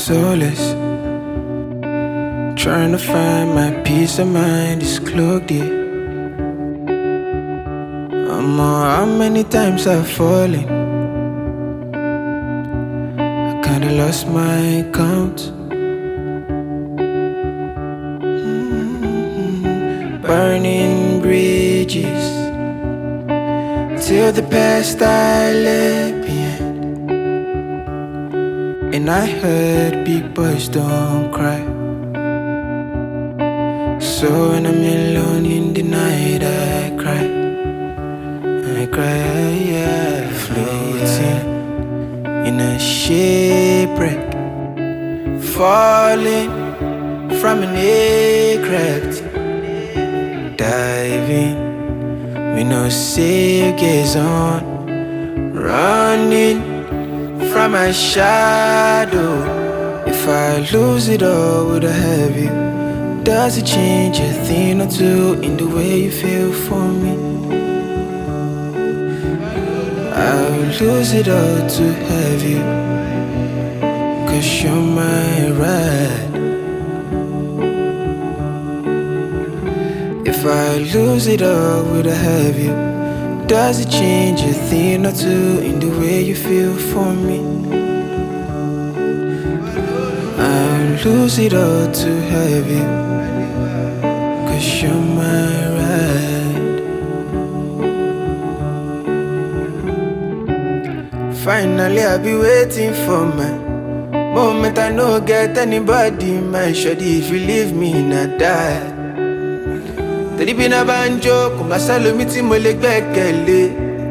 soulless. Trying to find my peace of mind is cloaked, yeah. How many times I've fallen. I kinda lost my count. Burning bridges till the past I left behind. And I heard big boys don't cry. So when I'm alone in the night, I cry, yeah. Floating in a shipwreck, falling from an aircraft, diving with no safe gaze on, running from my shadow. If I lose it all, would I have you? Does it change a thing or two in the way you feel for me? I'll lose it all to have you, 'cause you're my ride. If I lose it all, would I have you? Does it change a thing or two in the way you feel for me? I'll lose it all to have you, 'cause you're my ride. Finally I'll be waiting for my moment. I no get anybody, my shawty. If you leave me, not die. Tẹ̀lé bí náà bá ń jó, kò má sálómi tí mo lè gbẹ́kẹ̀lé.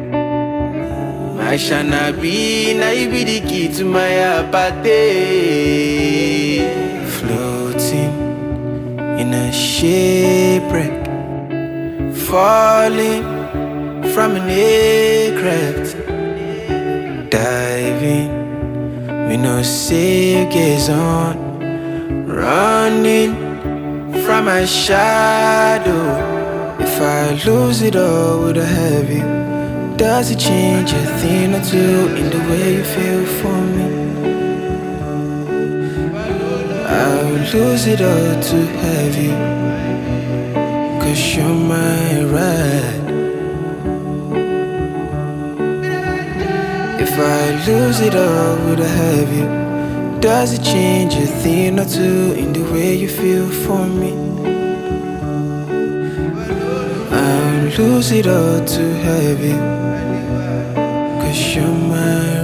My shanabi, now you be the key to my apathy. Floating in a shipwreck, falling from an aircraft, diving with no safe gaze on, running from my shadow. If I lose it all, would I have you? Does it change a thing or two in the way you feel for me? I'll lose it all to have you, 'cause you're my ride. If I lose it all, would I have you? Does it change a thing or two in the way you feel for me? I'll lose it all to have you, 'cause you're my